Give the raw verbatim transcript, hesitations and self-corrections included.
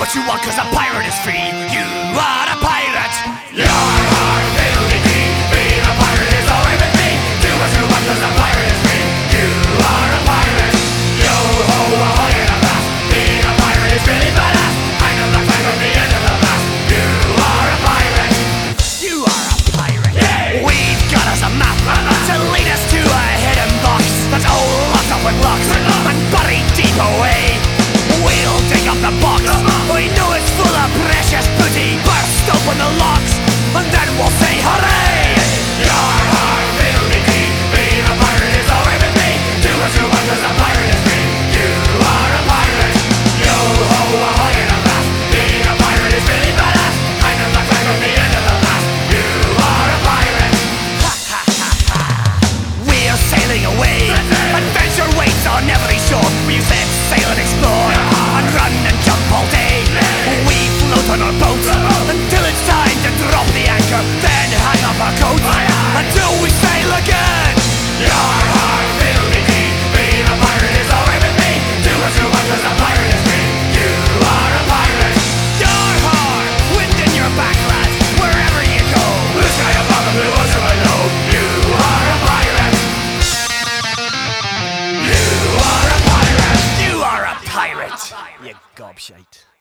what you want, cause a pirate is free. You are a pirate. Your heart will be free. Being a pirate is alright with me. Do what you want, cause a pirate is free. You are a pirate. Yo ho, ahoy in a blast. Being a pirate is really badass. I know the flag from the end of the blast. You are a pirate. You are a pirate. Yay! We've got us a map to lead us to a hidden box that's all locked up with locks and buried deep away. We'll dig up the box. We know it's full of precious booty. Burst open the locks and then we'll say hooray. Your heart will be free. Being a pirate is alright with me. Do what you want, cause a pirate is free. You are a pirate. Yo ho, ahoy in a blast. Being a pirate is really badass. I know the flag from the end of the blast. You are a pirate. We're sailing away. Adventure waits on every shore. We set sail and explore and run and jump all day. We float on our boats until it's time to drop the anchor, then hang up our coats until we sail again. Your heart will be free. Being a pirate is alright with me. Do what you want, cause a pirate is free. You are a pirate. Your heart, wind in your back, lads, wherever you go. Blue sky above the blue ocean below. You are a pirate. You are a pirate. You are a pirate, you gobshite.